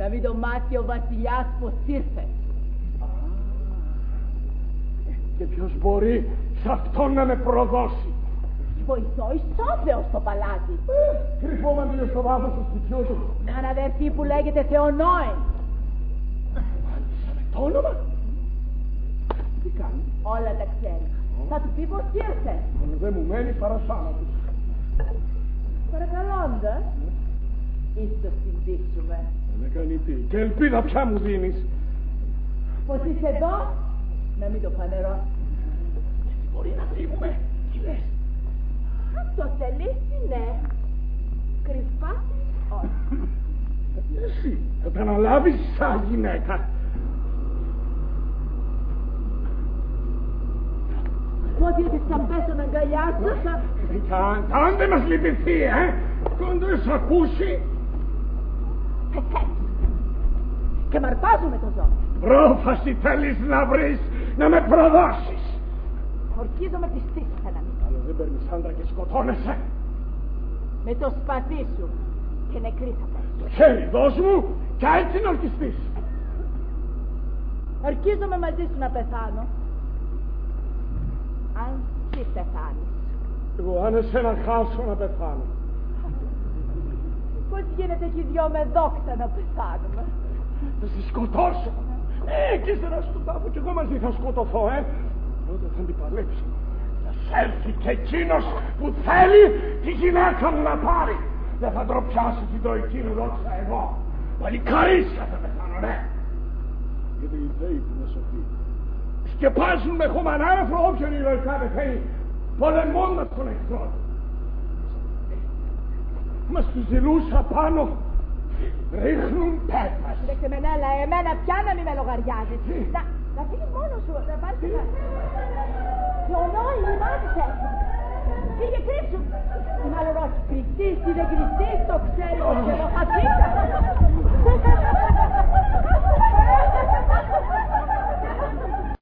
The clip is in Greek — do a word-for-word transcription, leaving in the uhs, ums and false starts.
Να μην το μάθει ο βασιλιάς πως ήρθε. Και ποιος μπορεί σε αυτόν να με προδώσει? Βοηθό ισόβεο στο παλάτι. Κρυφόμαστε στο βάθος του σπιτιού του. Έναν αδερφή που λέγεται Θεονόη. Μάλιστα με το όνομα. Τι κάνει? Όλα τα ξέρει. Θα του πει πως ήρθε. Δεν μου μένει παρά Σάββατος. Παρακαλώντα. Εις το συντήξουμε. Δεν κάνει τι. Και ελπίδα πια μου δίνεις? Πως είσαι εδώ, να μην το φανερώσει. Και τι μπορεί να κρύβουμε? Τι λες? Αν το θελήσει, ναι. Κρυφά, όχι. Εσύ θα τα αναλάβεις σαν γυναίκα. Πω διότι θα πέσω να αγκαλιάσω, θα... Κι αν, αν δεν μας λυπηθεί, ε! Κον δεν σ' ακούσει. Πεθαίνεις. Και μ' αρπάζουμε το ζώο. Πρόφαση θέλεις να βρεις, να με προδώσεις. Ορκίζομαι πιστής, Θαναμή. Αλλά δεν παίρνεις άντρα και σκοτώνεσαι. Με το σπαθί σου και νεκρή θα πέσω. Το χέρι δώσ' μου και έτσι να ορκιστείς. Ορκίζομαι μαζί σου να πεθάνω. Αν εσύ πεθάνεις. Εγώ αν εσένα χάσω να πεθάνω. Πώς γίνεται και οι δυο με δόξα να πεθάνουμε? Θα σε σκοτώσω. Ε, και ύστερα στον τάφο κι εγώ μαζί θα σκοτωθώ, ε. Τότε θα την παλέψω. Θα σέλθει και εκείνος που θέλει τη γυναίκα μου να πάρει. Δεν θα ντροπιάσει την τροϊκή μου δόξα εγώ. Παλικαρίσια θα πεθάνω, ναι. Γιατί οι Θεοί που είναι σοφοί σκεπάζουν με χωμανάραφρο όποιον ηρωικά πεθαίνει, πολεμώντας τον εχθρό. Μας τους ζηλούσα πάνω, ρίχνουν πέτρας. Κοίταξε με, αλλά εμένα πια να μην με λογαριάζεις. Να, να φύγεις μόνος σου, να πάρεις την... Θεονόη, λιμάνισε. Φύγε, κρύψου. Ή μάλλον όχι, κρυφτείς ή δεν κρυφτείς, το ξέρει ο Θεοχαθήκα.